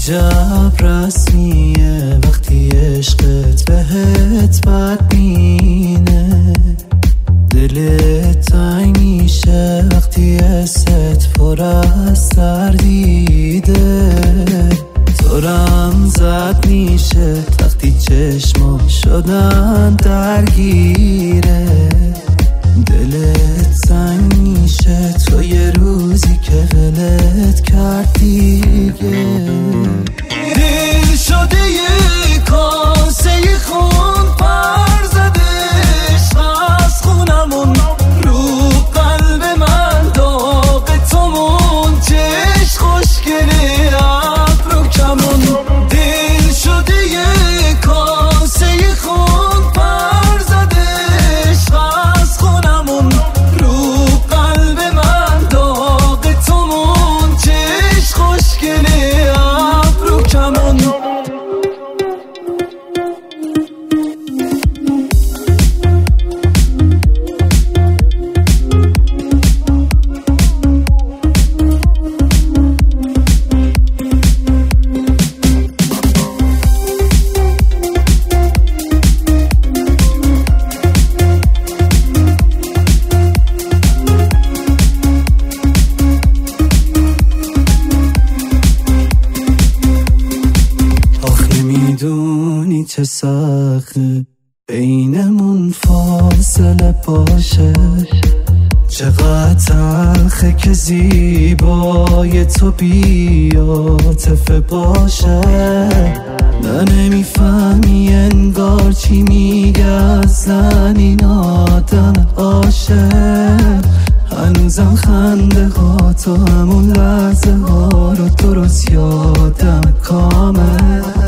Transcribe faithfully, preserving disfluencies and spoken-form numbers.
عجب رسمیه وقتی عشقت بهت بد مینه، دلت تنگ میشه وقتی حست پر از تردیده، دورم زد میشه وقتی چشما شدن درگیره، دلت تنگ میشه تو یه روزی که ولت کرد دیگه. دل شده یه کاسه خون پر زدش از خونمون، رو قلب من داغ تو منچش خوشگله ابرو کمون. دل شده یه کاسه خون پر زدش از خونمون، رو قلب من داغ تو منچش خوشگله ابرو کمون. میدونی چه سخته بینمون فاصله باشه، چقدر تلخه که زیبای تو بی‌عاطفه باشه. نه نمیفهمی انگار چی میگه اصلا این آدم عاشق، هنوزم خنده ها تو همون لحظه ها رو درست یادم کامل.